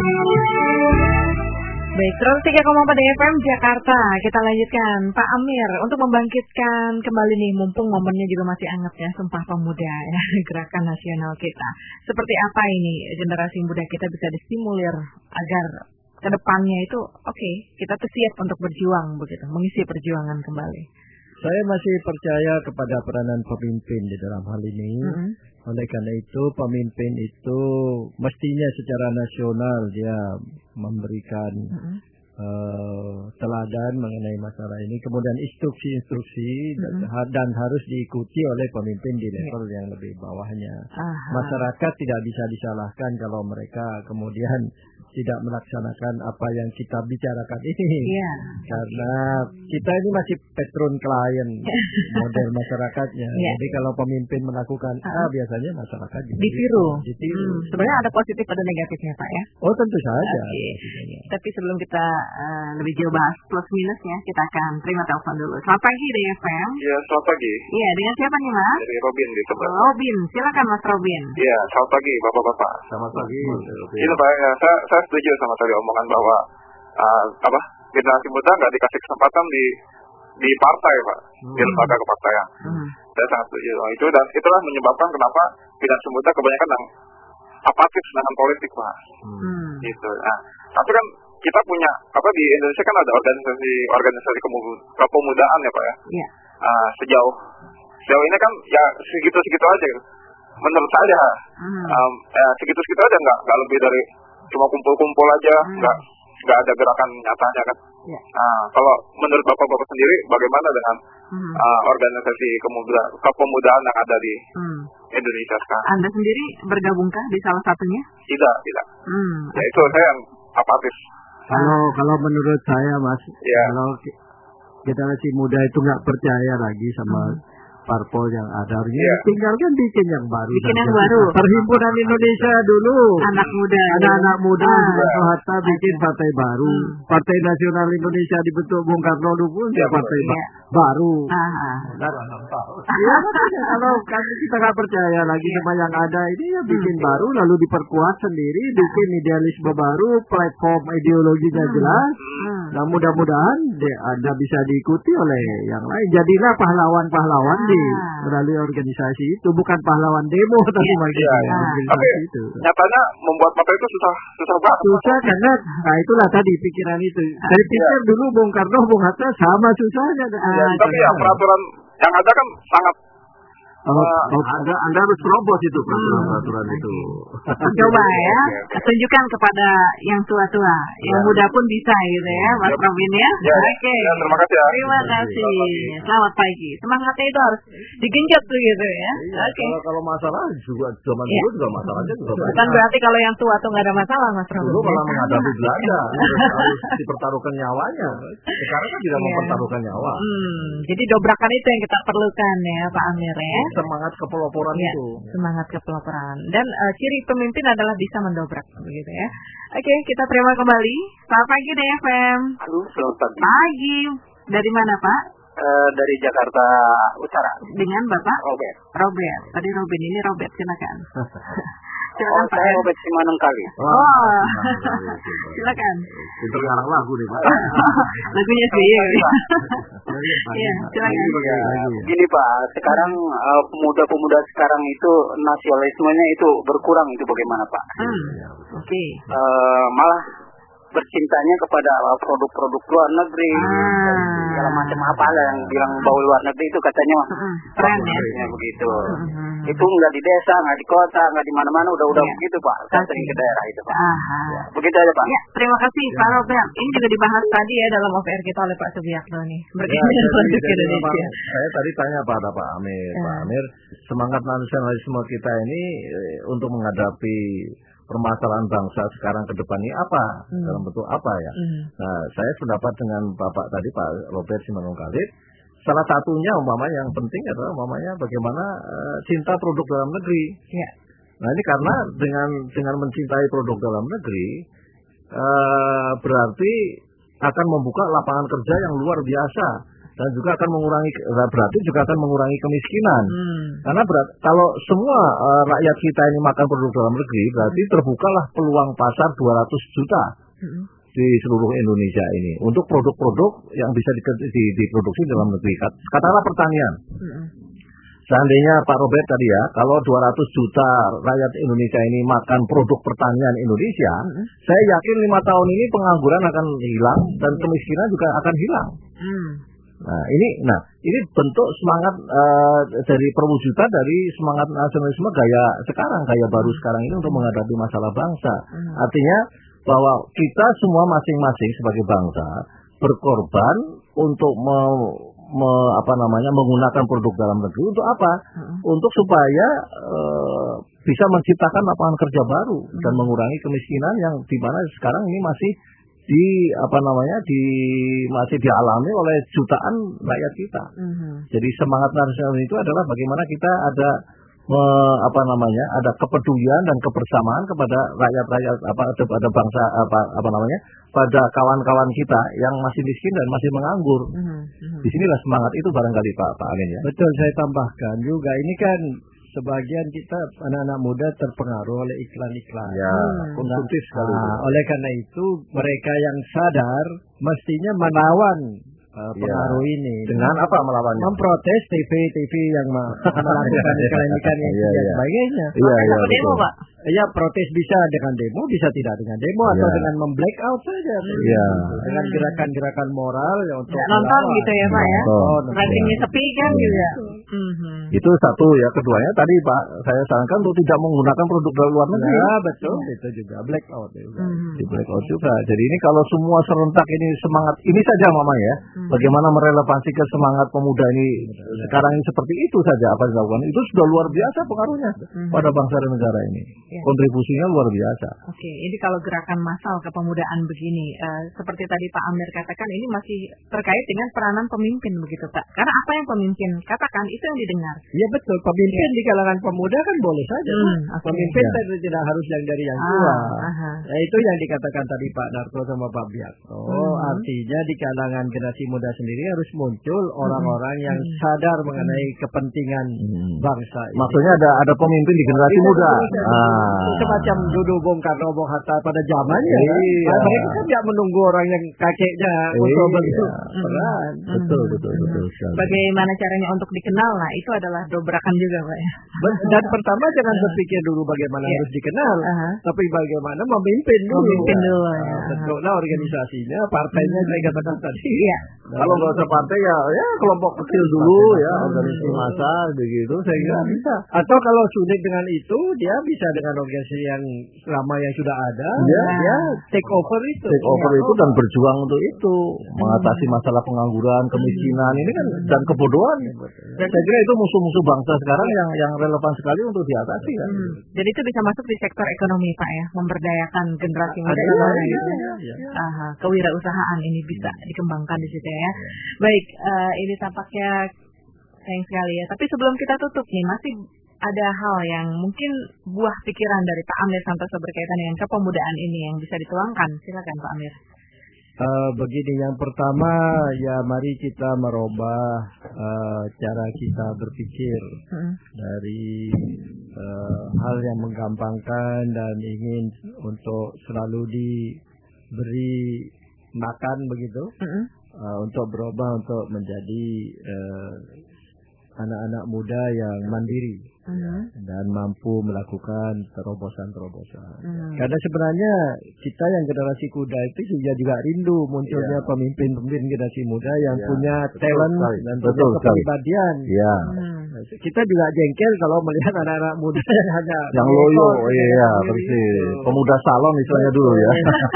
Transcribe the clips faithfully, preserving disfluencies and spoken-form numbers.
Baik, terus tiga koma empat F M Jakarta. Kita lanjutkan, Pak Amir, untuk membangkitkan kembali nih, mumpung momennya juga masih hangat ya, Sumpah Pemuda ya, gerakan nasional kita. Seperti apa ini generasi muda kita bisa distimulir agar kedepannya itu oke, okay, kita tuh siap untuk berjuang begitu, mengisi perjuangan kembali. Saya masih percaya kepada peranan pemimpin di dalam hal ini. Mm-hmm. Oleh karena itu, pemimpin itu mestinya secara nasional dia memberikan mm-hmm. uh, teladan mengenai masalah ini, kemudian instruksi-instruksi mm-hmm. dan, dan harus diikuti oleh pemimpin di level mm-hmm. yang lebih bawahnya. Aha. Masyarakat tidak bisa disalahkan kalau mereka kemudian tidak melaksanakan apa yang kita bicarakan ini. Yeah. Karena kita ini masih patron klien model masyarakatnya. Yeah. Jadi kalau pemimpin melakukan A, uh, biasanya masyarakat ditiru. ditiru. Hmm, sebenarnya ada positif ada negatifnya, Pak ya? Oh, tentu saja. Okay. Tapi sebelum kita uh, lebih jauh bahas plus minusnya, kita akan terima telepon dulu. Selamat pagi D F M. Iya, selamat pagi. Iya, dengan siapa nih, Mas? Dari Robin di Tebet. Robin, silakan Mas Robin. Iya, selamat pagi Bapak-bapak. Selamat pagi. Ini Pak, ya, saya, saya setuju sama tadi omongan bahwa uh, apa generasi muda nggak dikasih kesempatan di di partai, Pak, hmm. di lembaga kepartaian. Hmm. Saya sangat setuju sama itu, dan itulah menyebabkan kenapa generasi muda kebanyakan yang apatis dengan politik, Pak. Hmm. Gitu. Nah, tapi kan kita punya apa di Indonesia kan ada organisasi organisasi kepemudaan ya, Pak ya. Yeah. Uh, sejauh sejauh ini kan ya segitu-segitu aja gitu. Menurut saya hmm. um, ya, segitu-segitu aja, nggak nggak lebih dari cuma kumpul-kumpul aja, hmm. nggak nggak ada gerakan nyatanya kan. Yeah. Nah, kalau menurut bapak-bapak sendiri bagaimana dengan hmm. uh, organisasi kepemudaan, kepemudaan yang ada di hmm. Indonesia sekarang? Anda sendiri bergabungkah di salah satunya? Tidak, tidak. Hmm. Ya itu saya yang apatis. Kalau ah. kalau menurut saya, Mas, yeah. kalau generasi muda itu nggak percaya lagi sama hmm. parpol yang ada, yeah. tinggalkan bikin yang baru. Bikin yang baru. Perhimpunan Indonesia dulu. Anak muda. Ada anak muda, ah. Hatta bikin partai baru. Hmm. Partai Nasional Indonesia dibentuk Bung Karno dulu, yeah, partai yeah. ba- baru. Ah. Nah, ya, kalau kita nggak percaya lagi sama yang ada ini, ya bikin hmm. baru, lalu diperkuat sendiri, bikin idealisme baru, platform ideologinya hmm. jelas. Hmm. Nah, mudah-mudahan deh, Anda bisa diikuti oleh yang lain. Jadilah pahlawan-pahlawan di melalui organisasi itu, bukan pahlawan demo tapi ya, maksudnya ya, ya. Tapi itu. Nyatanya membuat partai itu susah susah banget. Susah karena nah itulah tadi pikiran itu. Saya pikir ya. dulu Bung Karno, Bung Hatta sama susahnya. Ya, ah, tapi ya peraturan yang ada kan sangat Oh, uh, anda, anda harus terobos itu peraturan-peraturan hmm. itu. Coba ya, tunjukkan kepada yang tua-tua, ya. yang muda pun bisa gitu ya, Mas ya. Robin ya. ya Oke. Okay. Ya, terima kasih. Ya. Terima kasih. Selamat pagi. Semangatnya itu harus digenjot tuh gitu ya. Iya, Oke. Okay. Kalau, kalau masalah juga zaman ya. dulu juga masalahnya juga banyak. Bukan berarti kalau yang tua tuh nggak ada masalah, Mas Robin. Dulu malah menghadapi Belanda, harus dipertaruhkan nyawanya. Sekarang kan tidak ya. mempertaruhkan nyawa. Hmm. Jadi dobrakan itu yang kita perlukan ya, Pak Amir ya. Semangat kepeloporan ya, itu. Semangat kepeloporan. Dan uh, ciri pemimpin adalah bisa mendobrak begitu ya. Oke, kita terima kembali. Selamat pagi D F M. Halo, selamat pagi. Pagi. Dari mana, Pak? Uh, dari Jakarta Utara. Dengan Bapak? Robert. Robert. Tadi Robin, ini Robert, silakan. Silakan, oh, Pak. Saya Robert Simanung kali. Oh. oh. Silakan. Itu ngarang lagu nih, Pak. Lagunya sih. Iya, silakan. Ya, begini Pak, sekarang uh, pemuda-pemuda sekarang itu nasionalismenya itu berkurang, itu bagaimana Pak? Hmm. Oke. Okay. Uh, malah bercintanya kepada produk-produk luar negeri, ah. segala macam apa lah yang bilang bahwa luar negeri itu katanya keren ya, begitu. Uh-huh. Itu nggak di desa, nggak di kota, nggak di mana-mana, udah-udah ya. begitu Pak. Saya sering ke daerah itu Pak. Ya, begitu aja Pak. Ya, terima kasih ya. Pak Robert. Ini juga dibahas tadi ya dalam O V R kita oleh Pak Subiakto nih. Berkaitan ya, produk Indonesia. Saya tadi tanya pada Pak Amir, ya. Pak Amir, semangat nasionalisme kita ini eh, untuk menghadapi permasalahan bangsa sekarang ke depan ini apa? Hmm. Dalam bentuk apa ya? Hmm. Nah, saya sependapat dengan Bapak tadi, Pak Robert Simanung Khalid. Salah satunya umpamanya yang penting adalah umpamanya bagaimana uh, cinta produk dalam negeri. Ya. Nah, ini karena dengan dengan mencintai produk dalam negeri uh, berarti akan membuka lapangan kerja yang luar biasa dan juga akan mengurangi, berarti juga akan mengurangi kemiskinan. Hmm. Karena berat, kalau semua uh, rakyat kita ini makan produk dalam negeri, berarti hmm. terbukalah peluang pasar dua ratus juta hmm. di seluruh Indonesia ini untuk produk-produk yang bisa di, di, diproduksi dalam negeri. Katakanlah pertanian. Hmm. Seandainya Pak Robert tadi ya, kalau dua ratus juta rakyat Indonesia ini makan produk pertanian Indonesia, hmm. saya yakin lima tahun ini pengangguran akan hilang dan kemiskinan juga akan hilang. Hmm. Nah ini, nah ini bentuk semangat uh, dari perwujudan dari semangat nasionalisme gaya sekarang, gaya baru sekarang ini untuk menghadapi masalah bangsa. Hmm. Artinya bahwa kita semua masing-masing sebagai bangsa berkorban untuk me Me, apa namanya menggunakan produk dalam negeri untuk apa? Hmm. Untuk supaya e, bisa menciptakan lapangan kerja baru hmm. dan mengurangi kemiskinan yang di mana sekarang ini masih di apa namanya di masih dialami oleh jutaan rakyat kita. Hmm. Jadi semangat nasional itu adalah bagaimana kita ada me, apa namanya ada kepedulian dan kebersamaan kepada rakyat-rakyat apa kepada bangsa apa apa namanya pada kawan-kawan kita yang masih miskin dan masih menganggur. Mm-hmm. Disinilah semangat itu barangkali Pak Pak Amin ya. Betul, saya tambahkan juga ini kan sebagian kita anak-anak muda terpengaruh oleh iklan-iklan. Ya, hmm. konsumtif sekali. Nah, oleh karena itu mereka yang sadar mestinya melawan uh, pengaruh ya. Ini. Dengan apa melawannya? Memprotes T V T V yang melakukan iklan-iklan yang ya, ya. sebagainya. Iya, iya. Demo, Pak. Ya, protes bisa dengan demo, bisa tidak dengan demo ya. Atau dengan memblackout saja. Iya. Dengan gerakan-gerakan moral ya untuk nonton gitu ya, Pak ya. Oh, ratingnya sepi kan ya. juga. Mm-hmm. Itu satu ya. Keduanya tadi Pak, saya sarankan untuk tidak menggunakan produk dari luar negeri. Ya, betul. Ya. Itu juga blackout juga. Mm-hmm. Di blackout juga. Jadi ini kalau semua serentak ini semangat ini saja Mama ya. Mm-hmm. Bagaimana merelevansi ke semangat pemuda ini mm-hmm. sekarang ini seperti itu saja apa yang dilakukan. Itu sudah luar biasa pengaruhnya mm-hmm. pada bangsa dan negara ini. Yeah. Kontribusinya luar biasa. Oke, okay. Jadi kalau gerakan massal kepemudaan begini, uh, seperti tadi Pak Amir katakan, ini masih terkait dengan peranan pemimpin begitu Pak. Karena apa yang pemimpin katakan itu yang didengar. Iya betul, pemimpin ya. Di kalangan pemuda kan boleh saja. Hmm, okay. Pemimpin ya. tidak, tidak harus yang dari yang tua. Ah, nah, itu yang dikatakan tadi Pak Narto sama Pak Biakto. Hmm. Artinya di kalangan generasi muda sendiri harus muncul orang-orang yang hmm. sadar mengenai kepentingan hmm. bangsa ini. Maksudnya ada ada pemimpin di generasi muda. Ah. Semacam dulu Bung Karno, Bung Hatta pada zamannya. Iya. Nah, mereka kan tidak menunggu orang yang kakeknya iya. untuk bentuk peran. Hmm. Betul, betul, betul, betul. Bagaimana caranya untuk dikenal? Nah, itu adalah dobrakan juga, Pak ya. Dan pertama jangan berpikir dulu bagaimana yeah. harus dikenal, uh-huh. tapi bagaimana memimpin dulu. Memimpin dulu. Ya. Nah, bentuklah organisasinya, partainya saya katakan tadi. Iya. Nah, kalau nggak usah partai ya, ya kelompok kecil dulu ya, organisasi massa begitu, saya kira bisa. Atau kalau sulit dengan itu, dia bisa dengan organisasi yang selama yang sudah ada, ya, ya take over itu. Take over ya. itu dan berjuang untuk itu, mengatasi masalah pengangguran, kemiskinan ini kan dan kebodohan. Dan saya kira itu musuh-musuh bangsa sekarang yang yang relevan sekali untuk diatasi kan. Hmm. Jadi itu bisa masuk di sektor ekonomi Pak ya, memberdayakan generasi muda ini. Ya, gitu. ya, ya. Aha, kewirausahaan ini bisa dikembangkan di situ ya. Baik, uh, ini tampaknya sayang sekali ya. Tapi sebelum kita tutup nih, masih ada hal yang mungkin buah pikiran dari Pak Amir Santoso berkaitan dengan kepemudaan ini yang bisa dituangkan. Silakan Pak Amir. Uh, begini, yang pertama ya mari kita merubah uh, cara kita berpikir hmm. dari uh, hal yang menggampangkan dan ingin untuk selalu diberi makan begitu, hmm. uh, untuk berubah untuk menjadi uh, anak-anak muda yang mandiri uh-huh. dan mampu melakukan terobosan-terobosan. Uh-huh. Karena sebenarnya kita yang generasi muda itu juga juga rindu munculnya yeah. pemimpin-pemimpin generasi muda yang yeah. punya talent betul, dan punya kepribadian. Yeah. Uh-huh. Kita juga jengkel kalau melihat anak-anak muda yang hanya yang loyo, oh, iya, persis. Pemuda salon misalnya dulu ya.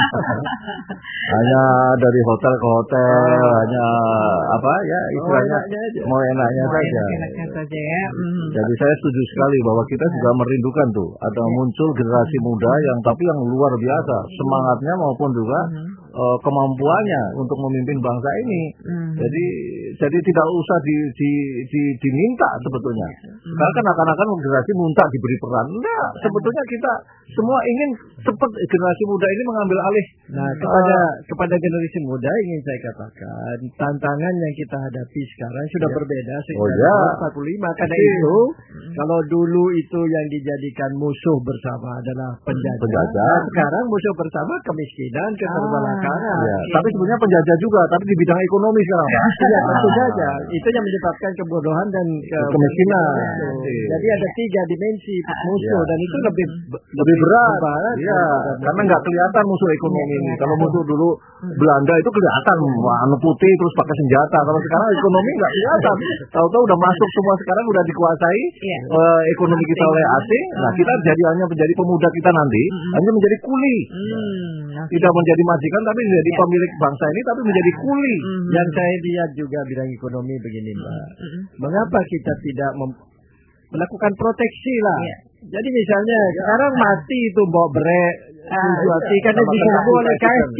Hanya dari hotel ke hotel, oh. hanya apa ya istilahnya mau enaknya saja. Enaknya saja ya. Mm. Jadi saya setuju sekali bahwa kita juga merindukan tuh ada muncul generasi muda yang tapi yang luar biasa semangatnya maupun juga mm. uh, kemampuannya untuk memimpin bangsa ini. Mm. Jadi jadi tidak usah di, di, di, diminta sebetulnya. Sekarang kan akan-akan generasi muda diberi peran. Enggak, sebetulnya kita semua ingin cepat generasi muda ini mengambil alih. Nah, kepada uh, kepada generasi muda ingin saya katakan, tantangan yang kita hadapi sekarang sudah ya. berbeda sejak oh, ya. empat puluh lima. Karena Oke. itu, hmm. kalau dulu itu yang dijadikan musuh bersama adalah penjajah, penjajah. Nah, sekarang musuh bersama kemiskinan, keterbelakangan. Ah, ya. Tapi sebenarnya penjajah juga, tapi di bidang ekonomi sekarang. Ya, ya tentu saja. Itu yang menyebabkan kebodohan dan uh, kemiskinan. Ya. Jadi ada tiga dimensi musuh ya. dan itu lebih lebih berat. berat ya, karena nggak kelihatan musuh ekonomi ini. Kalau musuh dulu Belanda itu kelihatan, warna putih terus pakai senjata. Kalau sekarang ekonomi nggak kelihatan. Tahu-tahu udah masuk semua sekarang udah dikuasai ya. uh, ekonomi kita oleh asing. Nah kita jadi hanya menjadi pemuda kita nanti hmm. hanya menjadi kuli. Hmm. Tidak menjadi majikan tapi menjadi ya. pemilik bangsa ini tapi menjadi kuli. Hmm. Yang saya lihat juga bidang ekonomi begini Mbak. Hmm. Mengapa kita tidak mem- melakukan proteksi lah? Ya. Jadi misalnya sekarang mati itu bawa brek, dijual karena diserbu oleh K F C.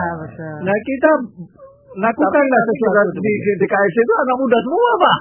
Nah kita lakukanlah sesuatu di, di, di K F C itu anak muda semua Pak.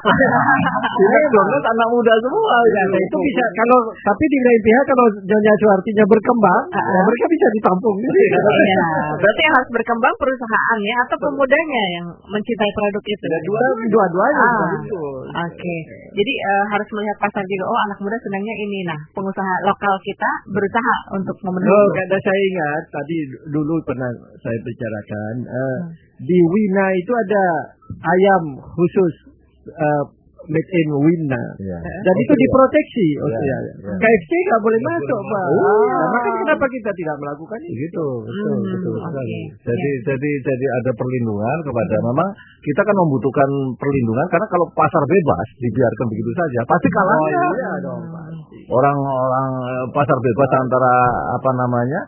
Di McDonald's anak muda semua. Ya, nah, itu bisa kalau tapi di lain pihak kalau Nyonya Suhartinya berkembang, uh, ya, mereka bisa ditampung. Iya. Berarti yang harus berkembang perusahaannya atau pemudanya yang mencintai produk itu. Dua, dua-duanya. Ah. Oke. Okay. Jadi uh, harus melihat pasar juga. Oh anak muda senangnya ini. Nah pengusaha lokal kita berusaha untuk memenuhi. Oh karena saya ingat tadi dulu pernah saya bicarakan. Uh, hmm. Di Wina itu ada ayam khusus uh, made in Wina, ya. dan oh, itu ya. diproteksi. Oh, ya, ya. Ya. K F C nggak boleh masuk, Pak. Oh, nah, makanya kenapa kita tidak melakukan itu? Gitu, betul, hmm, betul sekali. Okay. Jadi, ya. jadi, jadi ada perlindungan kepada. Memang kita kan membutuhkan perlindungan karena kalau pasar bebas dibiarkan begitu saja, pasti kalah. Oh, iya dong, pasti. Orang-orang pasar bebas antara apa namanya?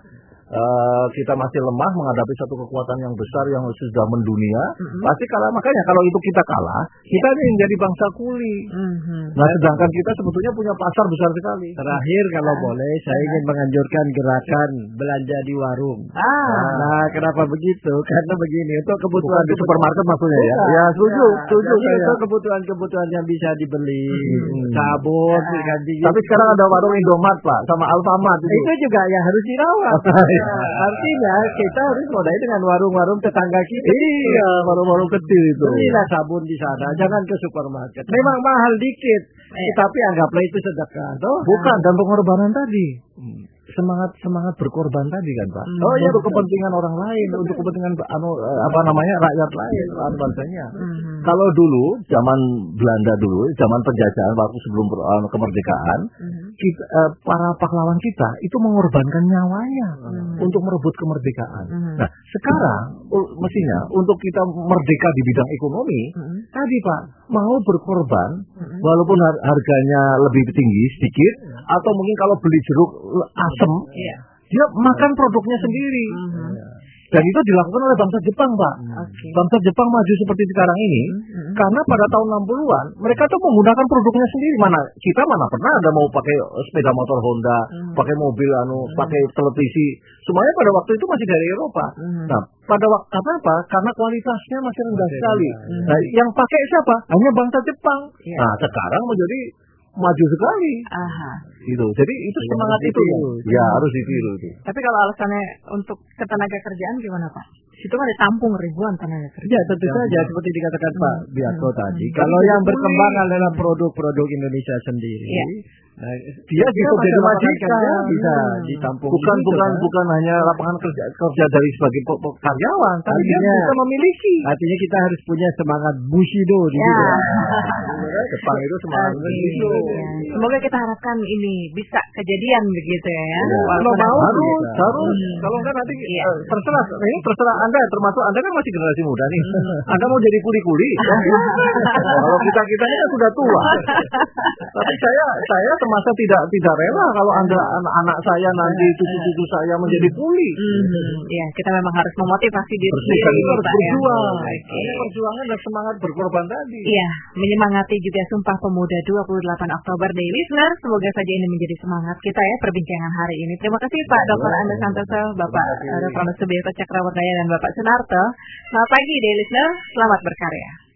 Uh, kita masih lemah menghadapi satu kekuatan yang besar yang sudah mendunia, mm-hmm. pasti kalah. Makanya kalau itu kita kalah, kita yeah. ini menjadi bangsa kuli. Mm-hmm. Nah, sedangkan kita sebetulnya punya pasar besar sekali. Terakhir kalau ah. boleh, saya ingin menganjurkan gerakan belanja di warung. Ah. Nah, kenapa begitu? Karena begini, untuk kebutuhan di supermarket maksudnya ya. Ya, setuju, ya, setuju. Itu kebutuhan-kebutuhan yang bisa dibeli, hmm. sabun, ah. ganti. Tapi sekarang ada warung Indomaret, Pak, sama Alfamart itu. Itu juga yang harus dirawat. Nah, artinya kita harus mulai dengan warung-warung tetangga kita. Iya, warung-warung kecil itu. Belilah sabun di sana, jangan ke supermarket. Memang mahal dikit, eh. tapi anggaplah itu sedekah. Toh? Bukan, dan pengorbanan tadi. Hmm. Semangat semangat berkorban tadi kan Pak. Hmm. Oh iya untuk kepentingan orang lain, untuk kepentingan anu apa namanya rakyat lain, bangsanya. Hmm. Kalau dulu zaman Belanda dulu, zaman penjajahan waktu sebelum uh, kemerdekaan, hmm. kita, uh, para pahlawan kita itu mengorbankan nyawanya hmm. untuk merebut kemerdekaan. Hmm. Nah sekarang uh, mestinya untuk kita merdeka di bidang ekonomi, hmm. tadi Pak mau berkorban hmm. walaupun har- harganya lebih tinggi sedikit, hmm. atau mungkin kalau beli jeruk asam, yeah. dia makan produknya sendiri. Mm-hmm. Dan itu dilakukan oleh bangsa Jepang, Pak. Okay. Bangsa Jepang maju seperti sekarang ini, mm-hmm. karena pada tahun enam puluhan mereka tuh menggunakan produknya sendiri. Mana kita mana pernah ada mau pakai sepeda motor Honda, mm-hmm. pakai mobil anu, mm-hmm. pakai televisi. Semuanya pada waktu itu masih dari Eropa. Mm-hmm. Nah, pada waktu apa apa? Karena kualitasnya masih rendah okay. sekali. Mm-hmm. Nah, yang pakai siapa? Hanya bangsa Jepang. Yeah. Nah, sekarang menjadi maju sekali. Aha. Gitu. Jadi itu ya, semangat itu ya. Ya harus ditiru itu. Tapi kalau alasannya untuk ketenaga kerjaan gimana Pak? Situ kan ditampung ribuan tenaga kerja. Ya tentu ya, saja ya. Seperti dikatakan hmm. Pak Biako hmm. tadi. Hmm. Kalau yang berkembang hmm. adalah produk-produk Indonesia sendiri. Ya. Nah, dia bisa jadi majikan, bisa ditampung. Bukan gitu, bukan kan? bukan hanya lapangan kerja kerja dari sebagai karyawan, tapi dia bisa memiliki. Artinya kita harus punya semangat bushido di ya. Situ. Jepang itu semangat okay. bushido. Ya. Semoga kita harapkan ini bisa kejadian begitu ya. ya. Kalau mau harus, harus. Hmm. Kalau enggak nanti ya. uh, terserah. Ini terserah Anda, termasuk Anda kan masih generasi muda nih. Anda mau jadi kuli-kuli. Kalau kita kita ini kan sudah tua. Tapi saya saya masa tidak tidak rela kalau Anda anak-anak saya nanti cucu-cucu saya menjadi kuli. Mm-hmm. Ya, kita memang harus memotivasi diri sendiri. Kita harus berjuang. Ya. Okay. Perjuangan dan semangat berkorban tadi. Iya, menyemangati juga Sumpah Pemuda dua puluh delapan Oktober Day Listener. Semoga saja ini menjadi semangat kita ya perbincangan hari ini. Terima kasih Pak Doktor Andes Santoso, Bapak Doktor Subiakto Cakrawardaya dan Bapak Sunarto. Selamat pagi Day Listener, selamat berkarya.